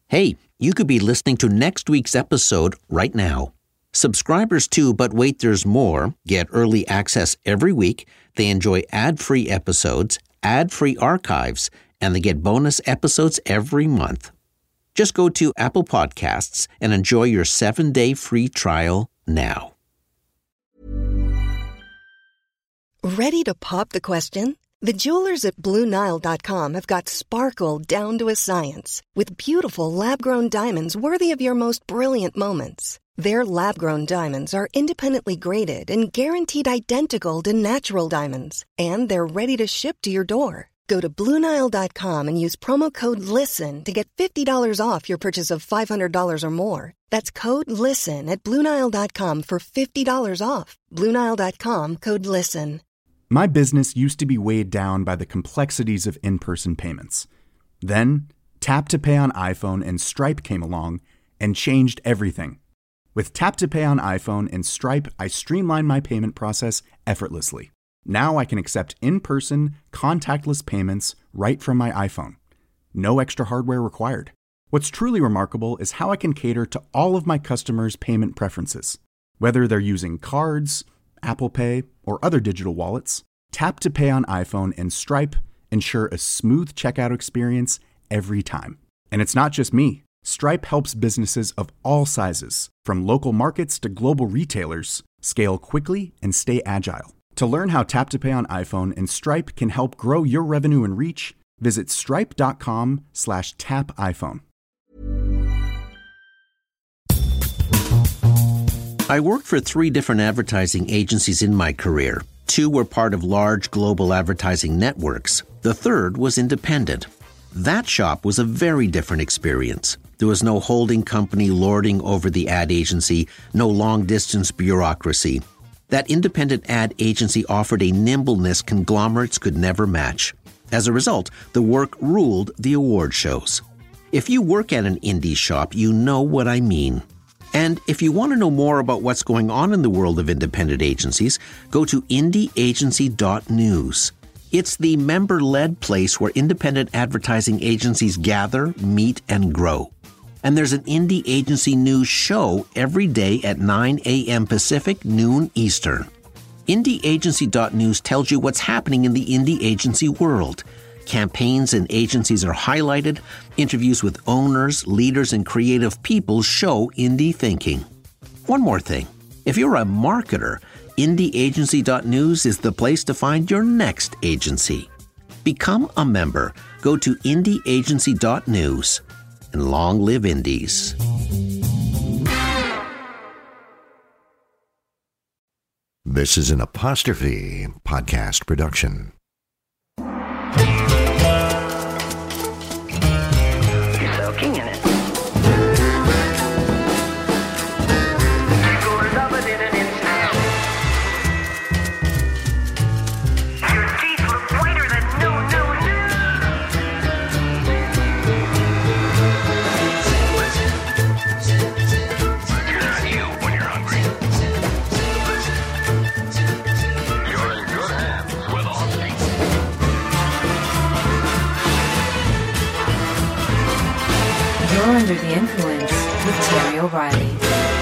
Hey, you could be listening to next week's episode right now. Subscribers to But Wait There's More get early access every week, they enjoy ad-free episodes, ad-free archives, and they get bonus episodes every month. Just go to Apple Podcasts and enjoy your 7-day free trial now. Ready to pop the question? The jewelers at BlueNile.com have got sparkle down to a science with beautiful lab-grown diamonds worthy of your most brilliant moments. Their lab-grown diamonds are independently graded and guaranteed identical to natural diamonds, and they're ready to ship to your door. Go to BlueNile.com and use promo code LISTEN to get $50 off your purchase of $500 or more. That's code LISTEN at BlueNile.com for $50 off. BlueNile.com, code LISTEN. My business used to be weighed down by the complexities of in-person payments. Then, Tap to Pay on iPhone and Stripe came along and changed everything. With Tap to Pay on iPhone and Stripe, I streamlined my payment process effortlessly. Now I can accept in-person, contactless payments right from my iPhone. No extra hardware required. What's truly remarkable is how I can cater to all of my customers' payment preferences. Whether they're using cards, Apple Pay, or other digital wallets, Tap to Pay on iPhone and Stripe ensure a smooth checkout experience every time. And it's not just me. Stripe helps businesses of all sizes, from local markets to global retailers, scale quickly and stay agile. To learn how Tap to Pay on iPhone and Stripe can help grow your revenue and reach, visit stripe.com/tapiphone. I worked for 3 different advertising agencies in my career. 2 were part of large global advertising networks. The third was independent. That shop was a very different experience. There was no holding company lording over the ad agency, no long-distance bureaucracy. That independent ad agency offered a nimbleness conglomerates could never match. As a result, the work ruled the award shows. If you work at an indie shop, you know what I mean. And if you want to know more about what's going on in the world of independent agencies, go to indieagency.news. It's the member-led place where independent advertising agencies gather, meet, and grow. And there's an Indie Agency News show every day at 9 a.m. Pacific, noon Eastern. IndieAgency.news tells you what's happening in the indie agency world. Campaigns and agencies are highlighted. Interviews with owners, leaders, and creative people show indie thinking. One more thing. If you're a marketer, IndieAgency.news is the place to find your next agency. Become a member. Go to IndieAgency.news. And long live indies. This is an Apostrophe podcast production. You're soaking in it. Your teeth look whiter than no. You're not you when you're hungry. You're in good hands with Austin. You're under the influence with Terry O'Reilly.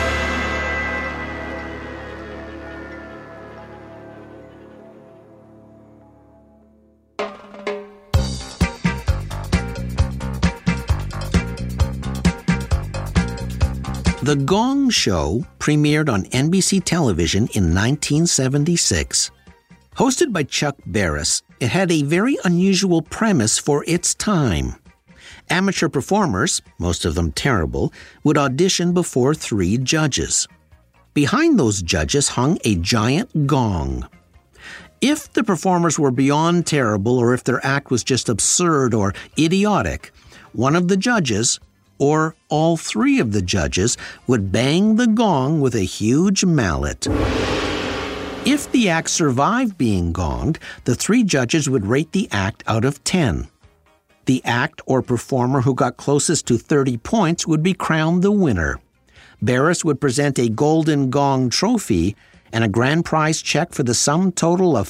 The Gong Show premiered on NBC television in 1976. Hosted by Chuck Barris, it had a very unusual premise for its time. Amateur performers, most of them terrible, would audition before 3 judges. Behind those judges hung a giant gong. If the performers were beyond terrible or if their act was just absurd or idiotic, one of the judges, or all 3 of the judges, would bang the gong with a huge mallet. If the act survived being gonged, the 3 judges would rate the act out of 10. The act or performer who got closest to 30 points would be crowned the winner. Barris would present a Golden Gong trophy and a grand prize check for the sum total of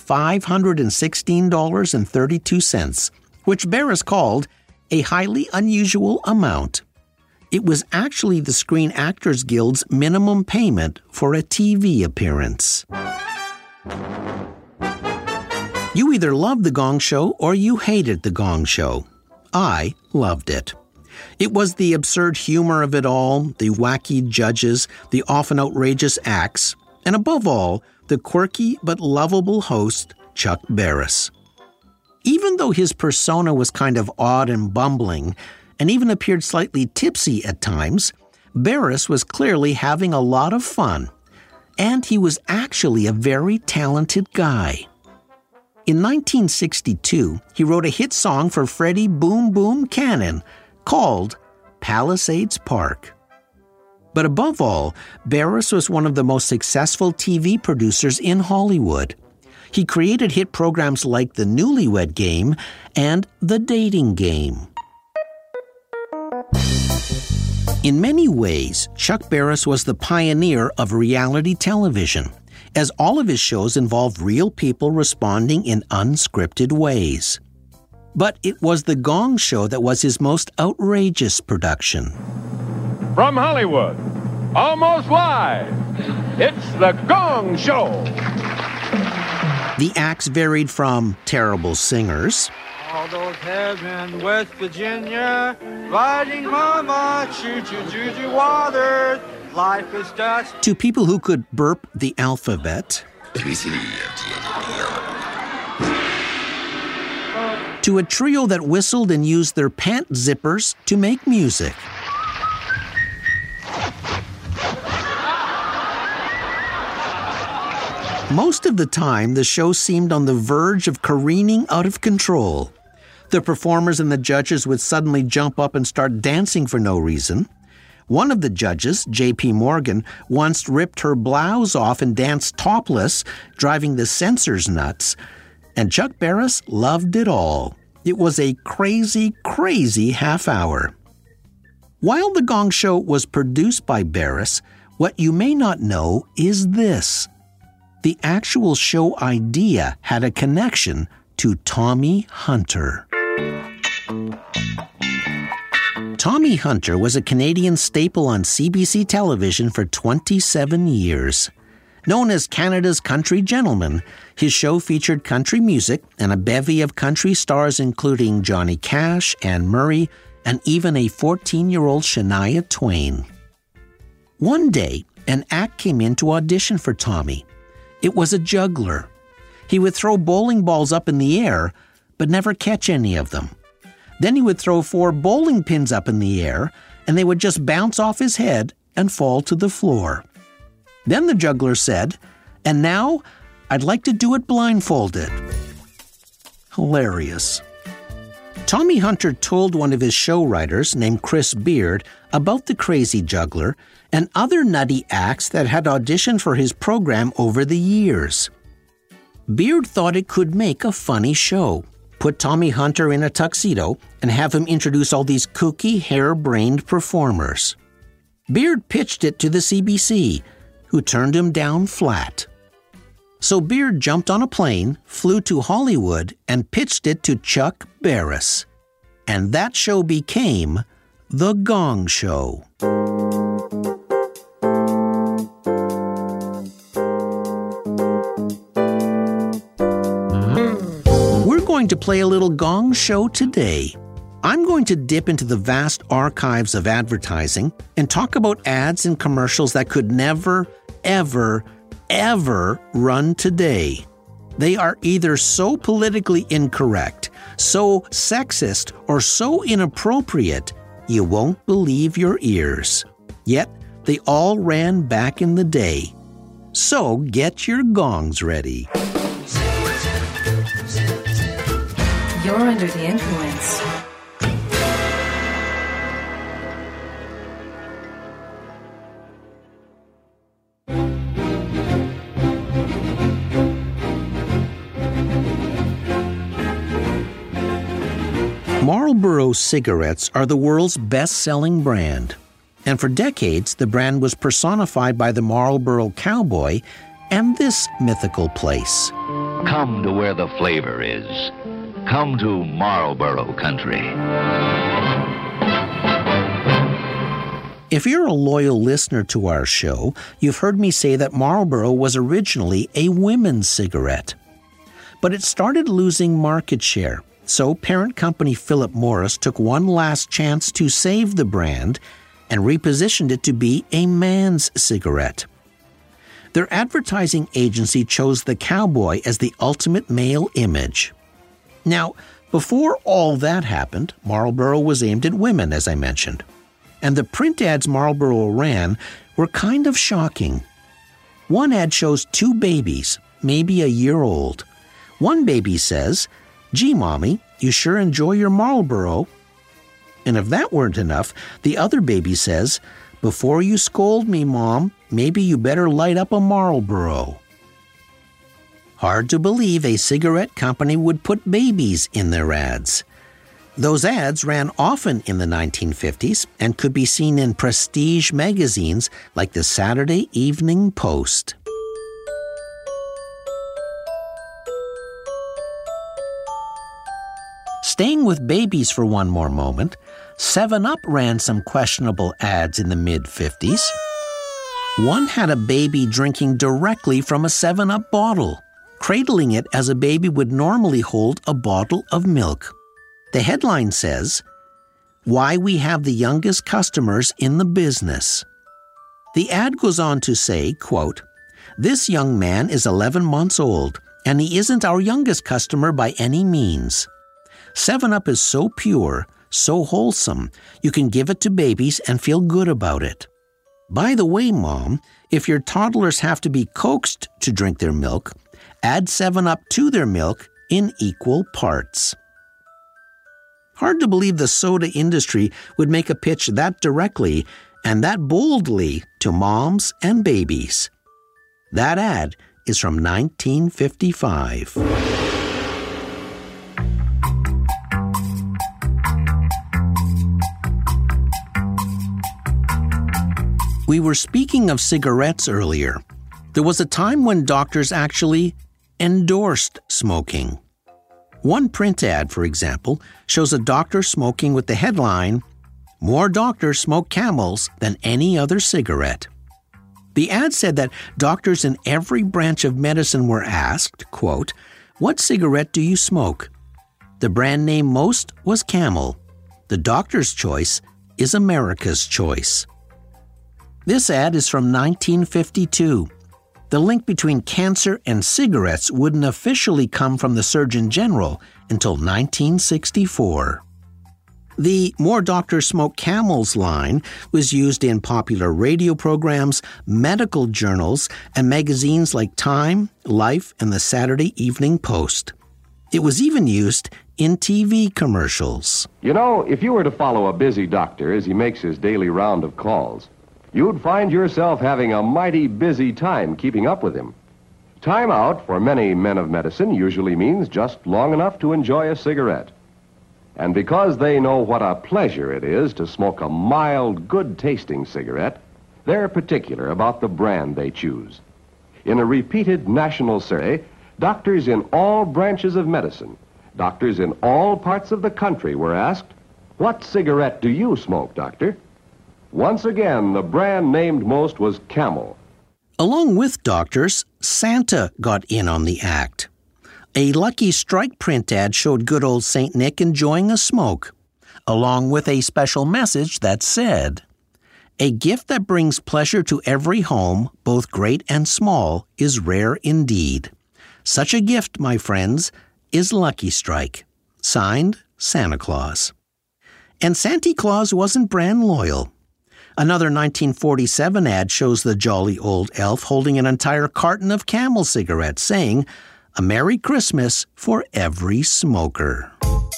$516.32, which Barris called a highly unusual amount. It was actually the Screen Actors Guild's minimum payment for a TV appearance. You either loved The Gong Show or you hated The Gong Show. I loved it. It was the absurd humor of it all, the wacky judges, the often outrageous acts, and above all, the quirky but lovable host, Chuck Barris. Even though his persona was kind of odd and bumbling, and even appeared slightly tipsy at times, Barris was clearly having a lot of fun, and he was actually a very talented guy. In 1962, he wrote a hit song for Freddie Boom Boom Cannon called Palisades Park. But above all, Barris was one of the most successful TV producers in Hollywood. He created hit programs like The Newlywed Game and The Dating Game. In many ways, Chuck Barris was the pioneer of reality television, as all of his shows involved real people responding in unscripted ways. But it was The Gong Show that was his most outrageous production. From Hollywood, almost live, it's The Gong Show. The acts varied from terrible singers, all those heads in West Virginia, riding mama, choo-choo waters, life is dust, to people who could burp the alphabet, to a trio that whistled and used their pant zippers to make music. Most of the time, the show seemed on the verge of careening out of control. The performers and the judges would suddenly jump up and start dancing for no reason. One of the judges, J.P. Morgan, once ripped her blouse off and danced topless, driving the censors nuts. And Chuck Barris loved it all. It was a crazy, crazy half hour. While The Gong Show was produced by Barris, what you may not know is this. The actual show idea had a connection to Tommy Hunter. Tommy Hunter was a Canadian staple on CBC television for 27 years. Known as Canada's country gentleman, his show featured country music and a bevy of country stars including Johnny Cash, Anne Murray, and even a 14-year-old Shania Twain. One day, an act came in to audition for Tommy. It was a juggler. He would throw bowling balls up in the air, but never catch any of them. Then he would throw 4 bowling pins up in the air, and they would just bounce off his head and fall to the floor. Then the juggler said, "And now, I'd like to do it blindfolded." Hilarious. Tommy Hunter told one of his show writers, named Chris Beard, about the crazy juggler and other nutty acts that had auditioned for his program over the years. Beard thought it could make a funny show. Put Tommy Hunter in a tuxedo and have him introduce all these kooky, harebrained performers. Beard pitched it to the CBC, who turned him down flat. So Beard jumped on a plane, flew to Hollywood, and pitched it to Chuck Barris. And that show became The Gong Show. We're going to play a little Gong Show today. I'm going to dip into the vast archives of advertising and talk about ads and commercials that could never, ever, ever run today. They are either so politically incorrect, so sexist, or so inappropriate, you won't believe your ears. Yet, they all ran back in the day. So get your gongs ready. You're under the influence. Marlboro cigarettes are the world's best-selling brand. And for decades, the brand was personified by the Marlboro cowboy and this mythical place. Come to where the flavor is. Come to Marlboro country. If you're a loyal listener to our show, you've heard me say that Marlboro was originally a women's cigarette. But it started losing market share, so parent company Philip Morris took one last chance to save the brand and repositioned it to be a man's cigarette. Their advertising agency chose the cowboy as the ultimate male image. Now, before all that happened, Marlboro was aimed at women, as I mentioned. And the print ads Marlboro ran were kind of shocking. One ad shows two babies, maybe a year old. One baby says, "Gee, Mommy, you sure enjoy your Marlboro." And if that weren't enough, the other baby says, "Before you scold me, Mom, maybe you better light up a Marlboro." Hard to believe a cigarette company would put babies in their ads. Those ads ran often in the 1950s and could be seen in prestige magazines like the Saturday Evening Post. Staying with babies for one more moment, 7-Up ran some questionable ads in the mid-50s. One had a baby drinking directly from a 7-Up bottle, cradling it as a baby would normally hold a bottle of milk. The headline says, "Why we have the youngest customers in the business." The ad goes on to say, quote, "This young man is 11 months old, and he isn't our youngest customer by any means. 7-Up is so pure, so wholesome, you can give it to babies and feel good about it. By the way, Mom, if your toddlers have to be coaxed to drink their milk, add 7-Up to their milk in equal parts." Hard to believe the soda industry would make a pitch that directly and that boldly to moms and babies. That ad is from 1955. We were speaking of cigarettes earlier. There was a time when doctors actually endorsed smoking. One print ad, for example, shows a doctor smoking with the headline, "More doctors smoke Camels than any other cigarette." The ad said that doctors in every branch of medicine were asked, quote, "What cigarette do you smoke?" The brand name most was Camel. The doctor's choice is America's choice. This ad is from 1952. The link between cancer and cigarettes wouldn't officially come from the Surgeon General until 1964. The "More Doctors Smoke Camels" line was used in popular radio programs, medical journals, and magazines like Time, Life, and the Saturday Evening Post. It was even used in TV commercials. You know, if you were to follow a busy doctor as he makes his daily round of calls, you'd find yourself having a mighty busy time keeping up with him. Time out for many men of medicine usually means just long enough to enjoy a cigarette. And because they know what a pleasure it is to smoke a mild, good-tasting cigarette, they're particular about the brand they choose. In a repeated national survey, doctors in all branches of medicine, doctors in all parts of the country were asked, "What cigarette do you smoke, doctor?" Once again, the brand named most was Camel. Along with doctors, Santa got in on the act. A Lucky Strike print ad showed good old St. Nick enjoying a smoke, along with a special message that said, "A gift that brings pleasure to every home, both great and small, is rare indeed. Such a gift, my friends, is Lucky Strike." Signed, Santa Claus. And Santa Claus wasn't brand loyal. Another 1947 ad shows the jolly old elf holding an entire carton of Camel cigarettes, saying, "A Merry Christmas for every smoker."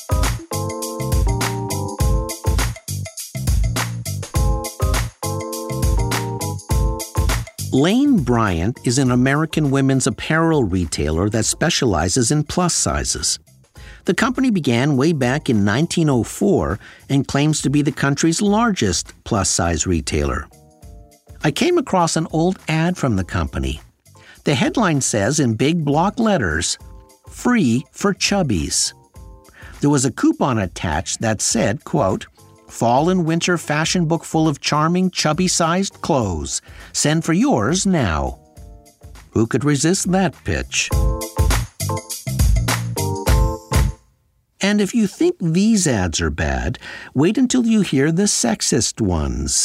Lane Bryant is an American women's apparel retailer that specializes in plus sizes. The company began way back in 1904 and claims to be the country's largest plus-size retailer. I came across an old ad from the company. The headline says in big block letters, "Free for chubbies." There was a coupon attached that said, quote, fall and winter fashion book full of charming, chubby-sized clothes. Send for yours now. Who could resist that pitch? And if you think these ads are bad, wait until you hear the sexist ones.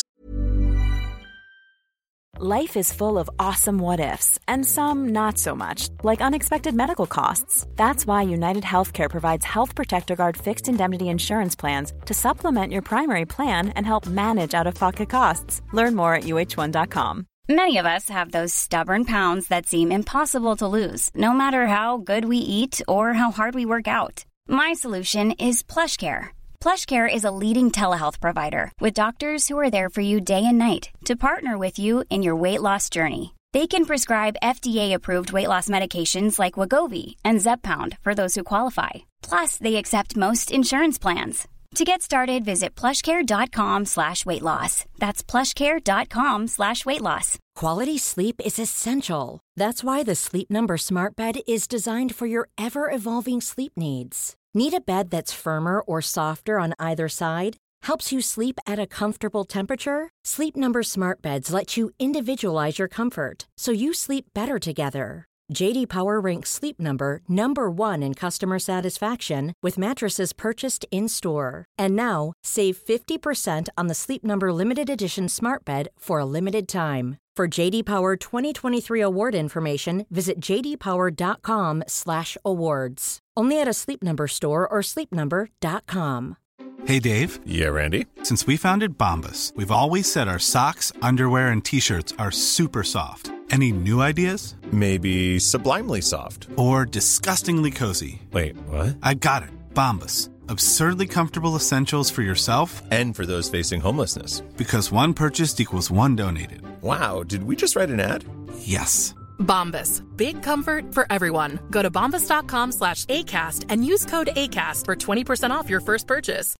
Life is full of awesome what-ifs, and some not so much, like unexpected medical costs. That's why United Healthcare provides Health Protector Guard fixed indemnity insurance plans to supplement your primary plan and help manage out-of-pocket costs. Learn more at UH1.com. Many of us have those stubborn pounds that seem impossible to lose, no matter how good we eat or how hard we work out. My solution is PlushCare. PlushCare is a leading telehealth provider with doctors who are there for you day and night to partner with you in your weight loss journey. They can prescribe FDA-approved weight loss medications like Wegovy and Zepbound for those who qualify. Plus, they accept most insurance plans. To get started, visit plushcare.com/weightloss. That's plushcare.com/weightloss. Quality sleep is essential. That's why the Sleep Number Smart Bed is designed for your ever-evolving sleep needs. Need a bed that's firmer or softer on either side? Helps you sleep at a comfortable temperature? Sleep Number Smart Beds let you individualize your comfort, so you sleep better together. J.D. Power ranks Sleep Number number 1 in customer satisfaction with mattresses purchased in-store. And now, save 50% on the Sleep Number Limited Edition Smart Bed for a limited time. For J.D. Power 2023 award information, visit jdpower.com/awards. Only at a Sleep Number store or sleepnumber.com. Hey, Dave. Yeah, Randy? Since we founded Bombas, we've always said our socks, underwear, and T-shirts are super soft. Any new ideas? Maybe sublimely soft. Or disgustingly cozy. Wait, what? I got it. Bombas. Absurdly comfortable essentials for yourself and for those facing homelessness. Because one purchased equals one donated. Wow, did we just write an ad? Yes. Bombas. Big comfort for everyone. Go to bombas.com/ACAST and use code ACAST for 20% off your first purchase.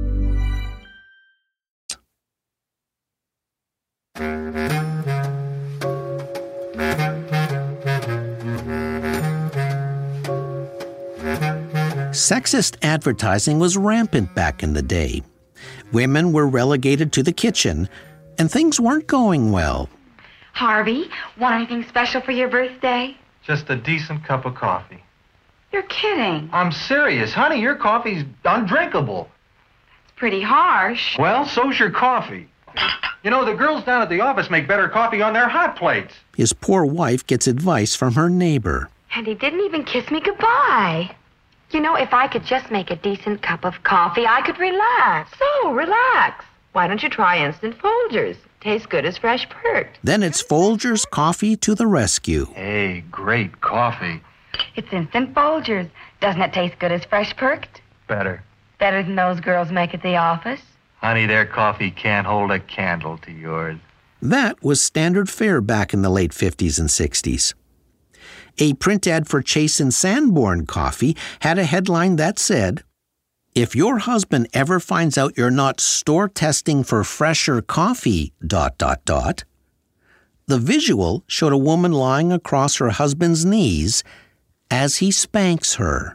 Sexist advertising was rampant back in the day. Women were relegated to the kitchen, and things weren't going well. Harvey, want anything special for your birthday? Just a decent cup of coffee. You're kidding. I'm serious. Honey, your coffee's undrinkable. It's pretty harsh. Well, so's your coffee. You know, the girls down at the office make better coffee on their hot plates. His poor wife gets advice from her neighbor. And he didn't even kiss me goodbye. You know, if I could just make a decent cup of coffee, I could relax. So, relax. Why don't you try Instant Folgers? Tastes good as fresh perked. Then it's Folgers coffee to the rescue. Hey, great coffee. It's Instant Folgers. Doesn't it taste good as fresh perked? Better. Better than those girls make at the office? Honey, their coffee can't hold a candle to yours. That was standard fare back in the late 50s and 60s. A print ad for Chase and Sanborn coffee had a headline that said, "If your husband ever finds out you're not store testing for fresher coffee, ... The visual showed a woman lying across her husband's knees as he spanks her.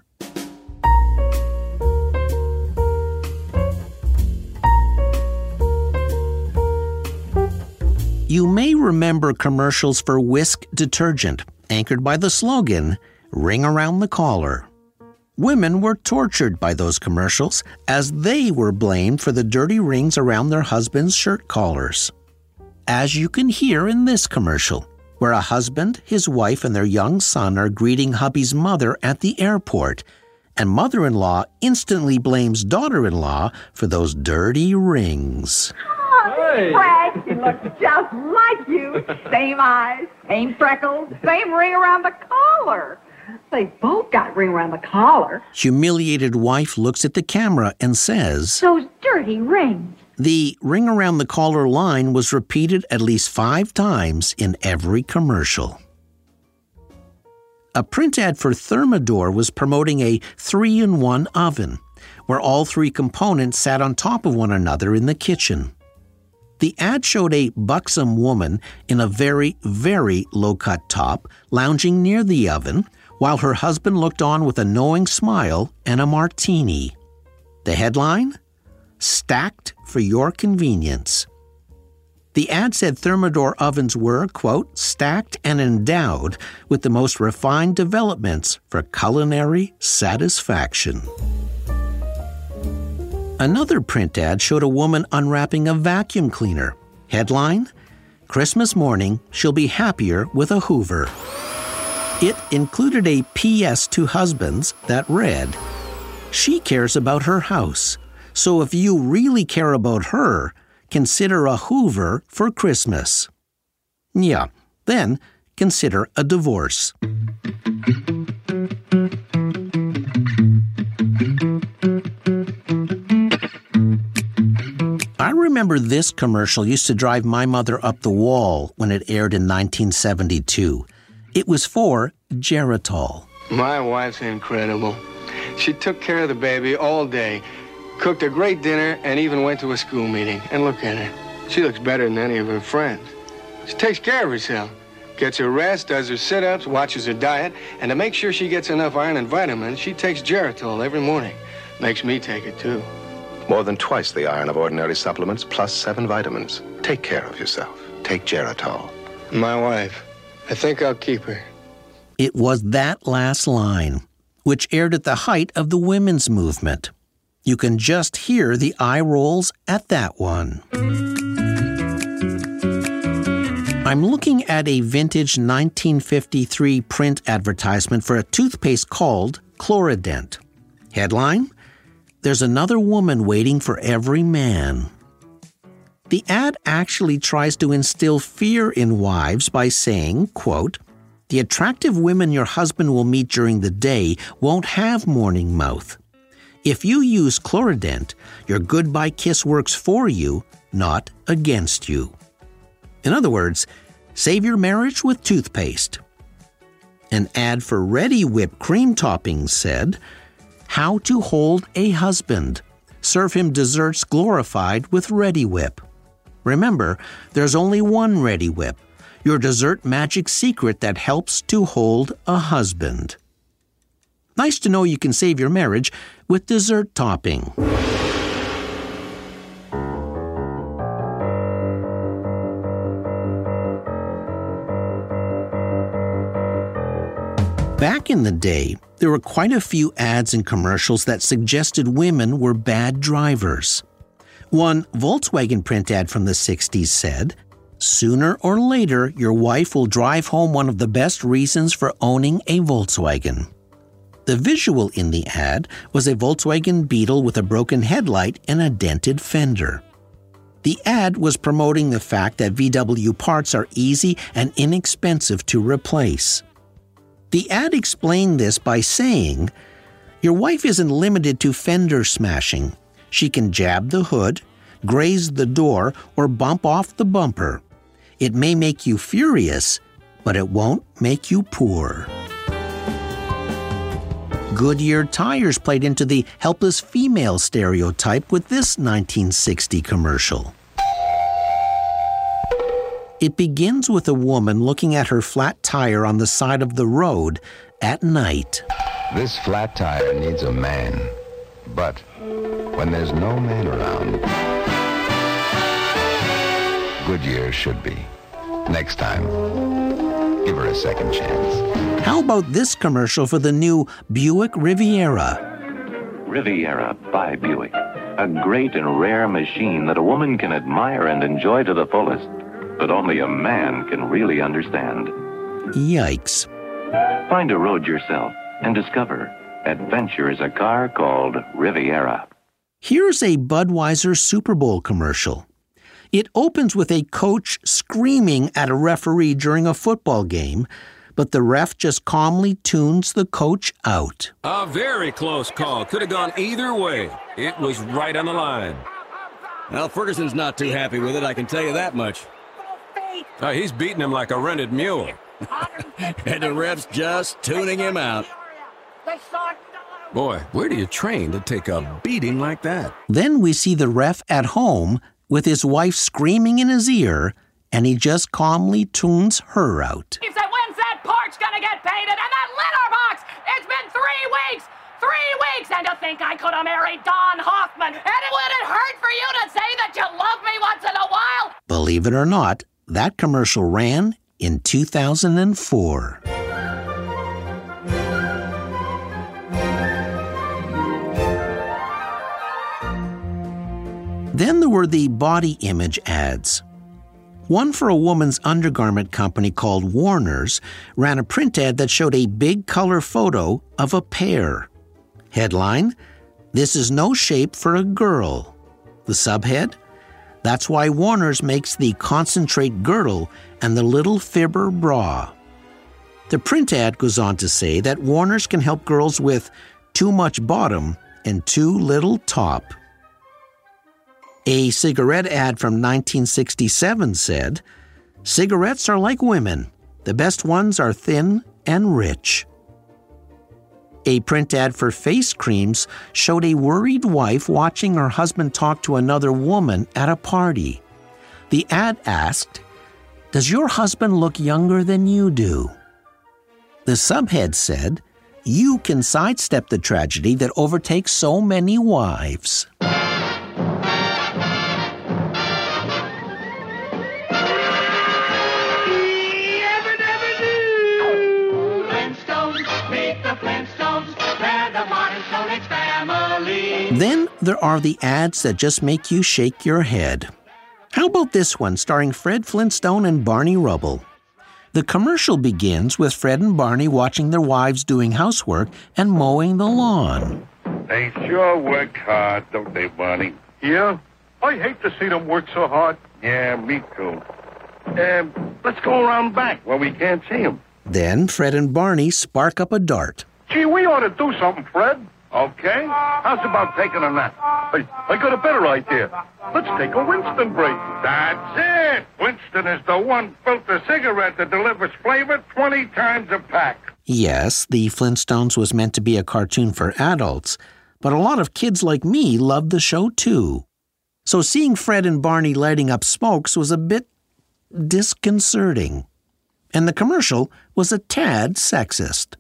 You may remember commercials for Whisk detergent, anchored by the slogan, "Ring around the collar." Women were tortured by those commercials as they were blamed for the dirty rings around their husbands' shirt collars. As you can hear in this commercial, where a husband, his wife, and their young son are greeting hubby's mother at the airport, and mother-in-law instantly blames daughter-in-law for those dirty rings. Hey. Fred, she looks just like you. Same eyes, same freckles, same ring around the collar. They both got ring around the collar. Humiliated wife looks at the camera and says, "Those dirty rings." The ring around the collar line was repeated at least 5 times in every commercial. A print ad for Thermador was promoting a 3-in-1 oven, where all 3 components sat on top of one another in the kitchen. The ad showed a buxom woman in a very, very low-cut top lounging near the oven, while her husband looked on with a knowing smile and a martini. The headline? stacked for your convenience. The ad said Thermador ovens were, quote, stacked and endowed with the most refined developments for culinary satisfaction. Another print ad showed a woman unwrapping a vacuum cleaner. Headline, Christmas morning, she'll be happier with a Hoover. It included a PS to husbands that read, she cares about her house, so if you really care about her, consider a Hoover for Christmas. Yeah, then consider a divorce. I remember this commercial used to drive my mother up the wall when it aired in 1972. It was for Geritol. My wife's incredible. She took care of the baby all day, cooked a great dinner, and even went to a school meeting. And look at her. She looks better than any of her friends. She takes care of herself. Gets her rest, does her sit-ups, watches her diet, and to make sure she gets enough iron and vitamins, she takes Geritol every morning. Makes me take it, too. More than twice the iron of ordinary supplements, plus 7 vitamins. Take care of yourself. Take Geritol. My wife. I think I'll keep her. It was that last line, which aired at the height of the women's movement. You can just hear the eye rolls at that one. I'm looking at a vintage 1953 print advertisement for a toothpaste called Chlorident. Headline, there's another woman waiting for every man. The ad actually tries to instill fear in wives by saying, quote, the attractive women your husband will meet during the day won't have morning mouth. If you use Chlorident, your goodbye kiss works for you, not against you. In other words, save your marriage with toothpaste. An ad for Ready Whip cream toppings said, how to hold a husband. Serve him desserts glorified with Ready Whip. Remember, there's only one Ready Whip, your dessert magic secret that helps to hold a husband. Nice to know you can save your marriage with dessert topping. Back in the day, there were quite a few ads and commercials that suggested women were bad drivers. One Volkswagen print ad from the 60s said, sooner or later, your wife will drive home one of the best reasons for owning a Volkswagen. The visual in the ad was a Volkswagen Beetle with a broken headlight and a dented fender. The ad was promoting the fact that VW parts are easy and inexpensive to replace. The ad explained this by saying, your wife isn't limited to fender smashing. She can jab the hood, graze the door, or bump off the bumper. It may make you furious, but it won't make you poor. Goodyear tires played into the helpless female stereotype with this 1960 commercial. It begins with a woman looking at her flat tire on the side of the road at night. This flat tire needs a man, but when there's no man around, Goodyear should be. Next time, give her a second chance. How about this commercial for the new Buick Riviera? Riviera by Buick. A great and rare machine that a woman can admire and enjoy to the fullest, but only a man can really understand. Yikes. Find a road yourself and discover adventure is a car called Riviera. Here's a Budweiser Super Bowl commercial. It opens with a coach screaming at a referee during a football game, but the ref just calmly tunes the coach out. A very close call. Could have gone either way. It was right on the line. Well, Ferguson's not too happy with it, I can tell you that much. He's beating him like a rented mule. And the ref's just tuning him out. Boy, where do you train to take a beating like that? Then we see the ref at home with his wife screaming in his ear, and he just calmly tunes her out. If that wins, that porch gonna get painted, and that litter box! It's been 3 weeks! 3 weeks, and to think I could have married Don Hoffman. And it wouldn't hurt for you to say that you love me once in a while. Believe it or not, that commercial ran in 2004. Then there were the body image ads. One for a woman's undergarment company called Warner's ran a print ad that showed a big color photo of a pear. Headline, "This is no shape for a girl." The subhead, "That's why Warner's makes the concentrate girdle and the little fibber bra." The print ad goes on to say that Warner's can help girls with too much bottom and too little top. A cigarette ad from 1967 said, "Cigarettes are like women. The best ones are thin and rich." A print ad for face creams showed a worried wife watching her husband talk to another woman at a party. The ad asked, "Does your husband look younger than you do?" The subhead said, "You can sidestep the tragedy that overtakes so many wives." Then there are the ads that just make you shake your head. How about this one starring Fred Flintstone and Barney Rubble? The commercial begins with Fred and Barney watching their wives doing housework and mowing the lawn. They sure work hard, don't they, Barney? Yeah? I hate to see them work so hard. Yeah, me too. Let's go around back where we can't see them. Then Fred and Barney spark up a dart. Gee, we ought to do something, Fred. Okay. How's about taking a nap? I got a better idea. Let's take a Winston break. That's it. Winston is the one filter cigarette that delivers flavor 20 times a pack. Yes, the Flintstones was meant to be a cartoon for adults, but a lot of kids like me loved the show too. So seeing Fred and Barney lighting up smokes was a bit disconcerting. And the commercial was a tad sexist.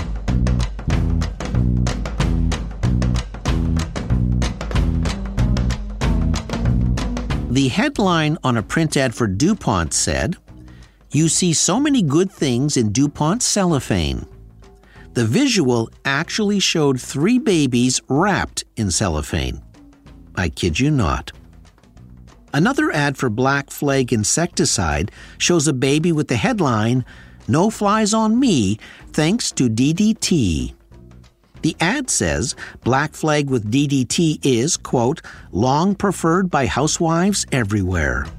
The headline on a print ad for DuPont said, "You see so many good things in DuPont cellophane." The visual actually showed 3 babies wrapped in cellophane. I kid you not. Another ad for Black Flag insecticide shows a baby with the headline, "No flies on me, thanks to DDT." The ad says Black Flag with DDT is, quote, "long preferred by housewives everywhere."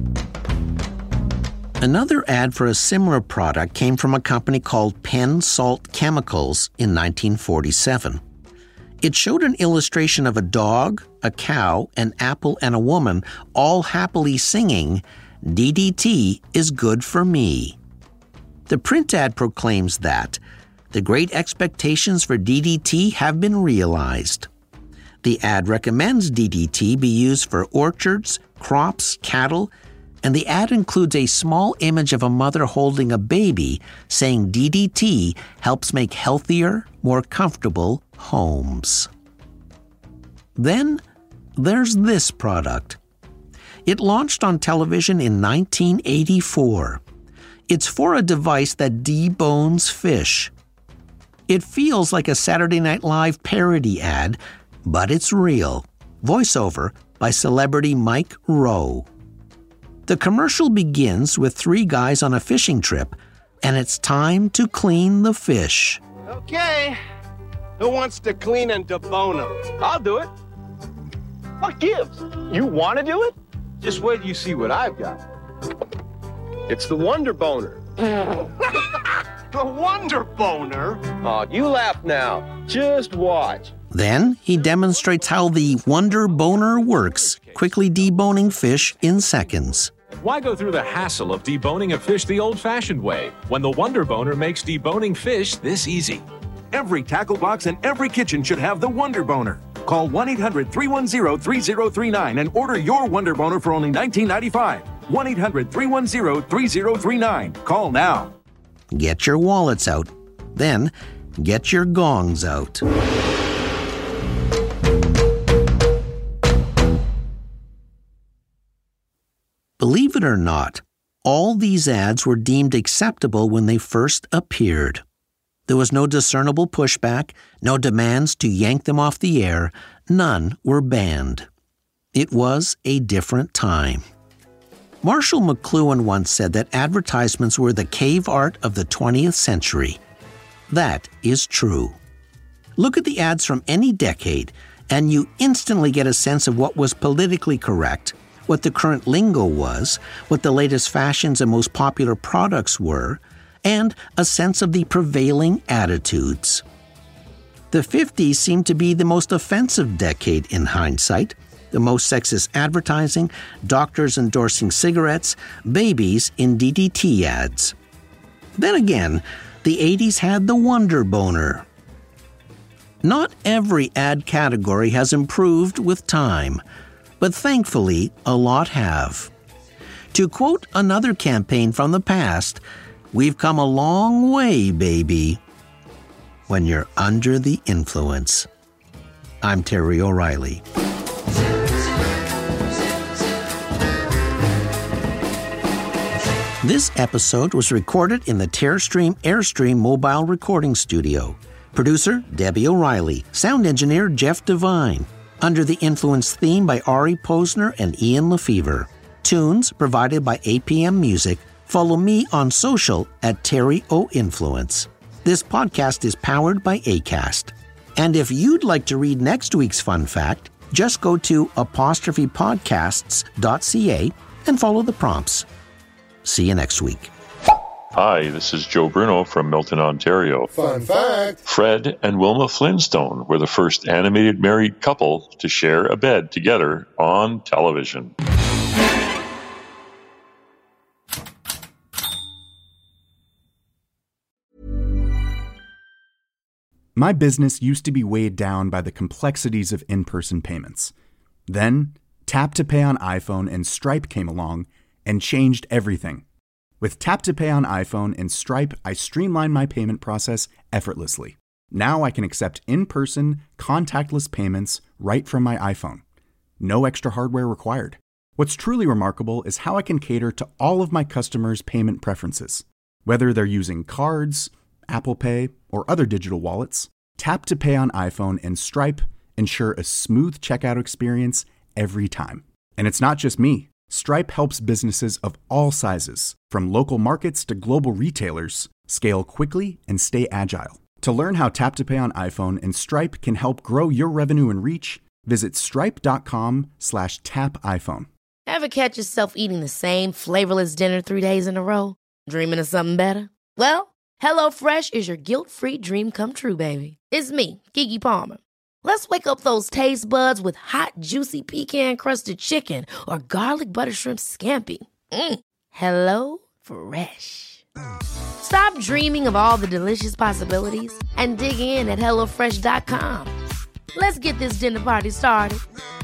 Another ad for a similar product came from a company called Penn Salt Chemicals in 1947. It showed an illustration of a dog, a cow, an apple, and a woman all happily singing, "DDT is good for me." The print ad proclaims that the great expectations for DDT have been realized. The ad recommends DDT be used for orchards, crops, cattle, and the ad includes a small image of a mother holding a baby saying DDT helps make healthier, more comfortable homes. Then there's this product. It launched on television in 1984. It's for a device that debones fish. It feels like a Saturday Night Live parody ad, but it's real. Voiceover by celebrity Mike Rowe. The commercial begins with 3 guys on a fishing trip, and it's time to clean the fish. Okay. Who wants to clean and debone them? I'll do it. What gives? You want to do it? Just wait till you see what I've got. It's the Wonder Boner. The Wonder Boner? Oh, you laugh now. Just watch. Then he demonstrates how the Wonder Boner works, quickly deboning fish in seconds. Why go through the hassle of deboning a fish the old-fashioned way when the Wonder Boner makes deboning fish this easy? Every tackle box and every kitchen should have the Wonder Boner. Call 1-800-310-3039 and order your Wonder Boner for only $19.95. 1-800-310-3039. Call now. Get your wallets out. Then get your gongs out. Believe it or not, all these ads were deemed acceptable when they first appeared. There was no discernible pushback, no demands to yank them off the air. None were banned. It was a different time. Marshall McLuhan once said that advertisements were the cave art of the 20th century. That is true. Look at the ads from any decade, and you instantly get a sense of what was politically correct, what the current lingo was, what the latest fashions and most popular products were, and a sense of the prevailing attitudes. The 50s seemed to be the most offensive decade in hindsight, the most sexist advertising, doctors endorsing cigarettes, babies in DDT ads. Then again, the 80s had the Wonder Boner. Not every ad category has improved with time, but thankfully, a lot have. To quote another campaign from the past, we've come a long way, baby. When you're under the influence. I'm Terry O'Reilly. This episode was recorded in the Terrestream Airstream mobile recording studio. Producer, Debbie O'Reilly. Sound engineer, Jeff Devine. Under the Influence theme by Ari Posner and Ian Lefevre. Tunes provided by APM Music. Follow me on social at Terry O Influence. This podcast is powered by Acast. And if you'd like to read next week's fun fact, just go to apostrophepodcasts.ca and follow the prompts. See you next week. Hi, this is Joe Bruno from Milton, Ontario. Fun fact. Fred and Wilma Flintstone were the first animated married couple to share a bed together on television. My business used to be weighed down by the complexities of in-person payments. Then, Tap to Pay on iPhone and Stripe came along and changed everything. With Tap to Pay on iPhone and Stripe, I streamlined my payment process effortlessly. Now I can accept in-person, contactless payments right from my iPhone. No extra hardware required. What's truly remarkable is how I can cater to all of my customers' payment preferences. Whether they're using cards, Apple Pay, or other digital wallets, Tap to Pay on iPhone and Stripe ensure a smooth checkout experience every time. And it's not just me. Stripe helps businesses of all sizes, from local markets to global retailers, scale quickly and stay agile. To learn how Tap to Pay on iPhone and Stripe can help grow your revenue and reach, visit stripe.com/tapiphone. Ever catch yourself eating the same flavorless dinner 3 days in a row? Dreaming of something better? Well, HelloFresh is your guilt-free dream come true, baby. It's me, Keke Palmer. Let's wake up those taste buds with hot, juicy pecan-crusted chicken or garlic butter shrimp scampi. Hello Fresh. Stop dreaming of all the delicious possibilities and dig in at HelloFresh.com. Let's get this dinner party started.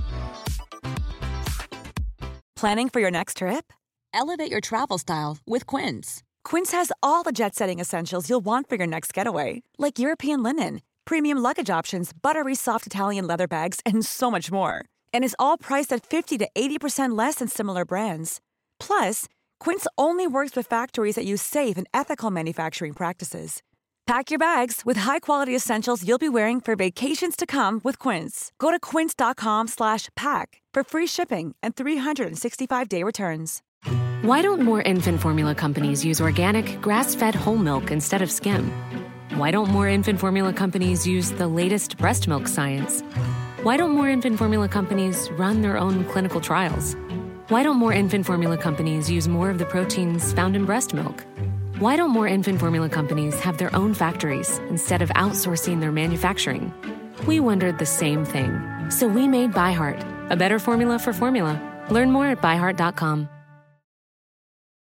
Planning for your next trip? Elevate your travel style with Quince. Quince has all the jet-setting essentials you'll want for your next getaway, like European linen, premium luggage options, buttery soft Italian leather bags, and so much more. And is all priced at 50 to 80% less than similar brands. Plus, Quince only works with factories that use safe and ethical manufacturing practices. Pack your bags with high-quality essentials you'll be wearing for vacations to come with Quince. Go to quince.com/pack for free shipping and 365-day returns. Why don't more infant formula companies use organic, grass-fed whole milk instead of skim? Why don't more infant formula companies use the latest breast milk science? Why don't more infant formula companies run their own clinical trials? Why don't more infant formula companies use more of the proteins found in breast milk? Why don't more infant formula companies have their own factories instead of outsourcing their manufacturing? We wondered the same thing. So we made ByHeart, a better formula for formula. Learn more at byheart.com.